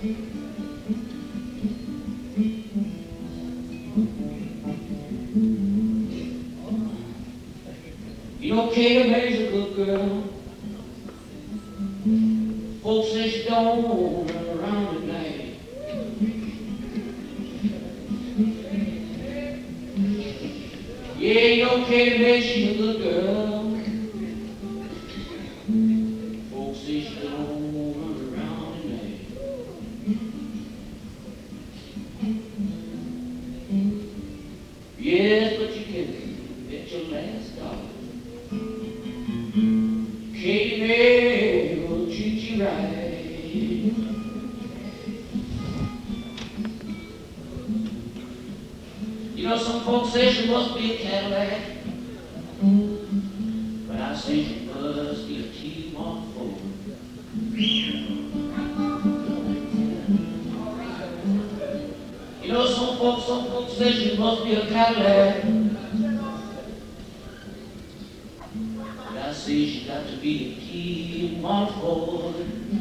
You know, Katie Mae's a good girl. Folks say she don't run around at night. Yeah, you know, Katie Mae, she's a good girl. Folks say she don't run around at night. Yes, but you can bet your last dollar Katie Mae will treat you right. You know, some folks say she must be a Cadillac, but I say she must be a T-Mark Ford. You know, some folks say she must be a Cadillac, but I say she got to be a T-Mark Ford.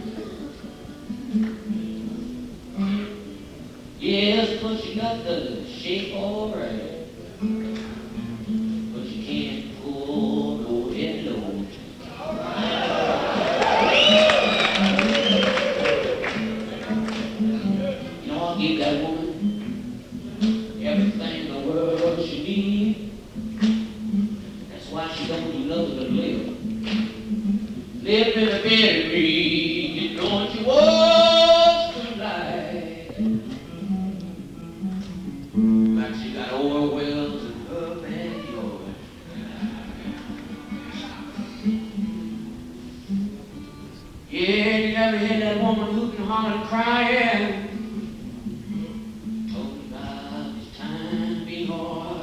Yes, but you got the shape all right, but you can't pull no head load. You know, I'll give that woman everything in the world she needs. That's why she don't do nothing but live. Live in a bed of me, you know what you want tonight. Like she got oil wells in her backyard. Yeah, you never hear that woman hooting, hollering, crying. Talking about this time being hard.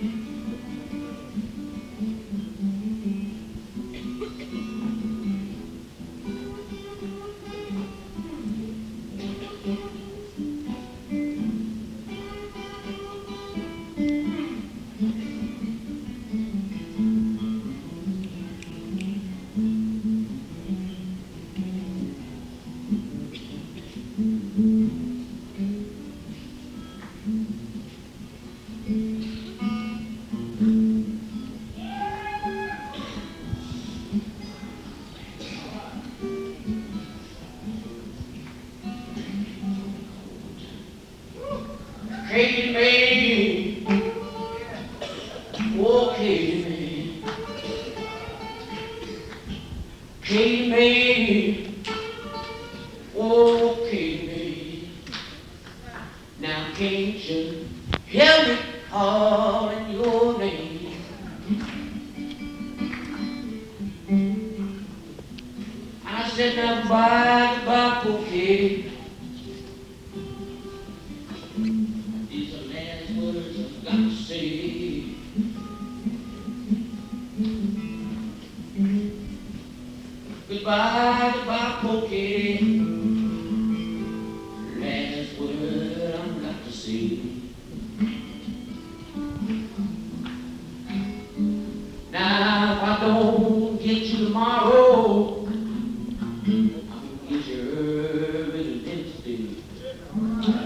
Katie Mae, oh Katie Mae, Katie Mae, oh Katie Mae. Now can't you hear me calling your name? I said now bye, poor Katie. Goodbye, poor Katie. Last word I'm got to say. Now if I don't get you tomorrow, I'm gonna get you early the next day.